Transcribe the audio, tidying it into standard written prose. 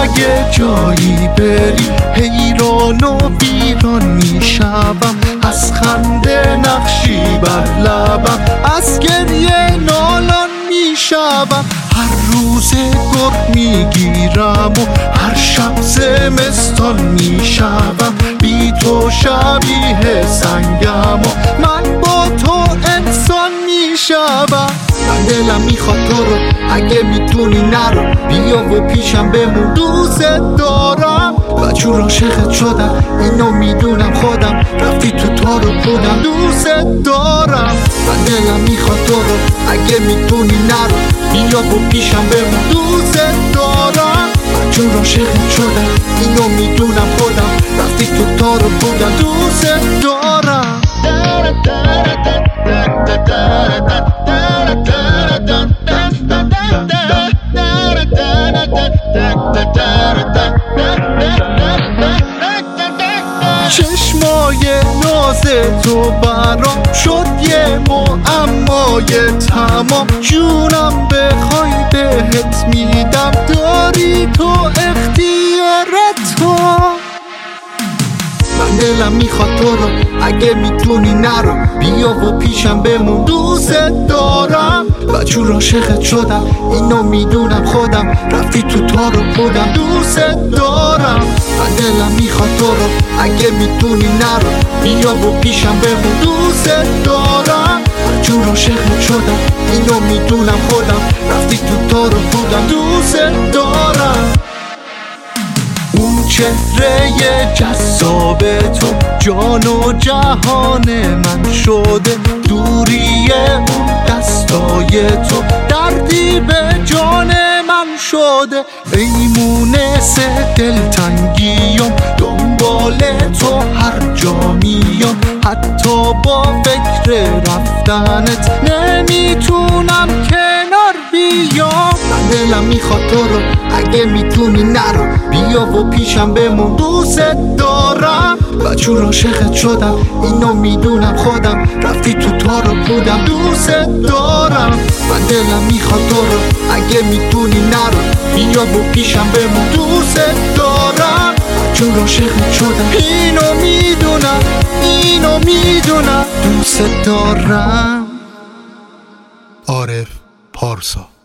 اگه جایی بری حیران و ویران میشم، از خنده نقشی بر لبم، از گریه نالان میشم. هر روز گرگ میگیرم و هر شب زمستان میشم، بی تو شبیه سنگم و من با تو انسان میشم. من دلم میخواد تو رو، اگه میتونی نرو، بیا و پیشم بمون، دوست دارم. بچور عاشقت شدم، اینو میدونم خودم، رفتی تو تارو بودم، دوست دارم. من دلم میخواد تو رو، اگه میتونی نرو، بیا و پیشم بمون، دوست دارم. بچور عاشقت شدم، اینو میدونم خودم، رفتی تو تارو بودم، دوست دارم. چشمای ناز تو برام شد یه معمای تمام، جونم بخوای بهت میدم، داری تو اختیار تو. من دلم میخواد تو رو، اگه میتونی نرو، بیا و پیشم بمون، دوست دارم. بچور عاشقت شدم، اینو میدونم خودم، رفتی تو تارو بودم، دوست دارم. من دلم میخواد تو رو، اگه میتونی نرو، بیا و پیشم بمون، دوست دارم. بچور عاشقت شدم، اینو میدونم خودم، رفتی تو تارو بودم، دوست دارم. اون چهره جذاب تو جان و جهان من شده، دوری اون دستای تو دردی به جان من شده. ایمونس دلتنگیم دنبال تو هر جا میام، حتی با فکر رفتنت نمیتونم کنار بیام. من دلم میخواد تو رو، اگه میتونی نرو، بیا و پیشم بمون، دوست دارم. بچور عاشقت شدم، اینو میدونم خودم، رفتی تو تارو بودم، دوست دارم. من دلم میخواد تو رو، اگه میتونی نرو، بیا و پیشم بمون، دوست دارم. بچور عاشقت شدم، اینو میدونم دوست دارم. عارف پارسا.